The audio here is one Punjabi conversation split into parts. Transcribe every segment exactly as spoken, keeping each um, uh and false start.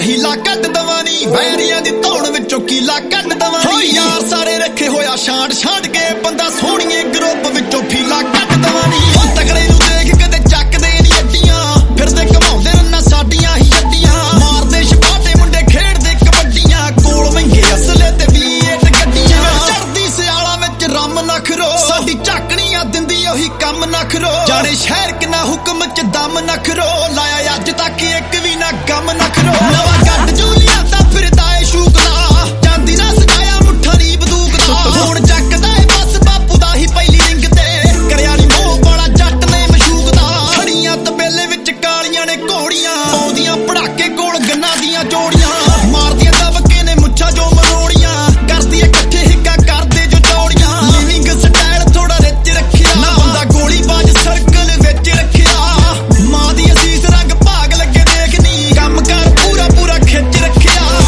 ਹੀਲਾ ਕੱਢ ਦਵਾਂ ਨੀ ਵੈਰੀਆਂ ਦੀ ਧੌਣ ਵਿੱਚੋਂ ਕੀਲਾ ਕੱਢ ਦਵਾਂ ਨੀ ਯਾਰ ਸਾਰੇ ਰੱਖੇ ਹੋਇਆ ਛਾਂਡ ਛਾਂਡ ਕੇ ਬੰਦਾ ਸੋਹਣੀਏ ਗਰੁੱਪ ਵਿੱਚੋਂ ਫੀਲਾ ਕੱਢ ਦਵਾਂ ਨੀ ਤਕੜੇ ਨੂੰ ਦੇਖ ਕਦੇ ਚੱਕਦੇ ਨੀ ਅੱਡੀਆਂ ਫਿਰਦੇ ਘਮਾਉਂਦੇ ਰੰਨਾ ਸਾਡੀਆਂ ਹੀ ਅੱਡੀਆਂ ਮਾਰਦੇ ਛਪਾਟੇ ਮੁੰਡੇ ਖੇਡਦੇ ਕਬੱਡੀਆਂ ਕੋਲ ਮਹਿੰਗੇ ਅਸਲੇ ਤੇ ਵੀ ਏਟ ਗੱਡੀਆਂ ਚੜਦੀ ਸਿਆਲਾਂ ਵਿੱਚ ਰੰਮ ਨਖਰੋ ਸਾਡੀ ਝਾਕਣੀਆਂ ਦਿੰਦੀ ਉਹੀ ਕੰਮ ਨਖਰੋ ਜਾਣੇ ਸ਼ਹਿਰ ਕਿੰਨਾ ਹੁਕਮ ਚ ਦਮ ਨਖਰੋ ਲਾਇਆ ਅੱਜ ਤੱਕ ਇੱਕ ਵੀ ਨਾ ਗਮ ਨਖਰੋ ਨਵਾਂ ਗੱਡ ਜੂਲੀਆ ਤਾਂ ਫਿਰਦਾ ਏ ਸ਼ੂਕਦਾ ਚਾਂਦੀ ਨਾਲ ਸਜਾਇਆ ਮੁੱਠਾ ਨੀ ਬੰਦੂਕ ਦਾ ਹੁਣ ਚੱਕਦਾ ਏ ਬਸ ਬਾਪੂ ਦਾ ਹੀ ਪਹਿਲੀ ਰਿੰਗ ਤੇ ਕਰਿਆ ਨੀ ਮੋਹ ਵਾਲਾ ਜੱਟ ਨੇ ਮਸ਼ੂਕ ਦਾ ਖੜੀਆਂ ਤਬੇਲੇ ਵਿੱਚ ਕਾਲੀਆਂ ਨੇ ਘੋੜੀਆਂ ਆਉਂਦੀਆਂ ਪੜਾਕੇ ਕੋਲ ਗੰਨਾਂ ਦੀਆਂ ਜੋੜੀਆਂ ਮਾਰਦੀਆਂ ਦਬਕੇ ਨੇ ਮੁੱਛਾਂ ਜੋ ਮਰੋੜੀਆਂ ਕਰਦੀ ਇਕੱਠੇ ਹਿੱਕਾ ਕਰਦੇ ਜੋ ਚੌੜੀਆਂ ਲਿਵਿੰਗ ਸਟਾਈਲ ਥੋੜਾ ਰਿਚ ਰੱਖਿਆ ਨਾ ਬੰਦਾ ਗੋਲੀ ਬਾਜ ਸਰਕਲ ਵਿੱਚ ਰੱਖਿਆ ਮਾਂ ਦੀ ਅਸੀਸ ਰੰਗ ਭਾਗ ਲੱਗੇ ਦੇਖਨੀ ਕੰਮ ਕਰ ਪੂਰਾ ਪੂਰਾ ਖਿੱਚ ਰੱਖਿਆ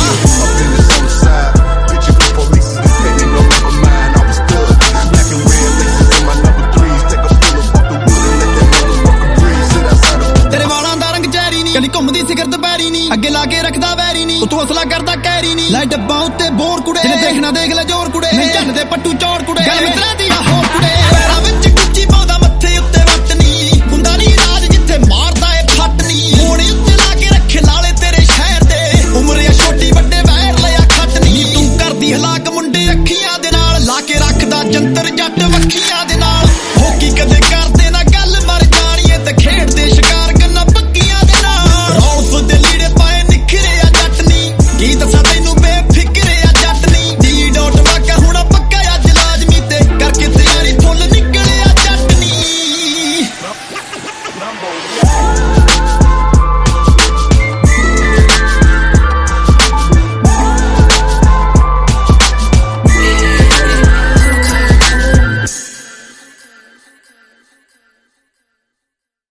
ਤੇਰੇ ਵਾਲਾਂ ਦਾ ਰੰਗ ਚੈਰੀ ਨੀ ਕਦੀ ਘੁੰਮਦੀ ਸਿਗਰ ਦੁਪਹਿਰੀ ਨੀ ਅੱਗੇ ਲਾ ਕੇ ਰੱਖਦਾ ਵੈਰੀ ਨੀ ਤੂੰ ਹੌਸਲਾ ਕਰਦਾ ਕਹਿਰੀ ਨੀ ਲੈ ਡੱਬਾ ਉੱਤੇ ਬੋਰ ਕੁੜੇ ਜਿਹਨੇ ਦੇਖਣਾ ਦੇਖ ਲੈ ਜੋਰ ਕੁੜੇ ਨਹੀਂ ਝੰਡੇ ਪੱਟੂ ਚੌੜ ਕੁੜੇ ਗੱਲ ਮਿੱਤਰਾਂ ਦੀ ਹੋਰ ਕੁੜੇ ਪੈਰਾਂ ਵਿੱਚ ਗੁੱਚੀ ਪਾਉਂਦਾ ਮੱਥੇ ਉੱਤੇ ਵੱਟ ਨੀ ਹੁੰਦਾ ਨੀ ਰਾਜ ਜਿੱਥੇ ਮਾਰਦਾ ਏ ਫੱਟ ਨੀ ਮੋੜੇ ਉੱਤੇ ਲਾ ਕੇ ਰੱਖੇ ਲਾਲੇ ਤੇਰੇ ਸ਼ਹਿਰ ਦੇ ਉਮਰ ਆ ਛੋਟੀ ਵੱਡੇ ਵੈਰ ਲਿਆ ਖੱਟ ਨੀ ਤੂੰ ਕਰਦੀ ਹਲਾਕ ਮੁੰਡੇ ਅੱਖੀਆਂ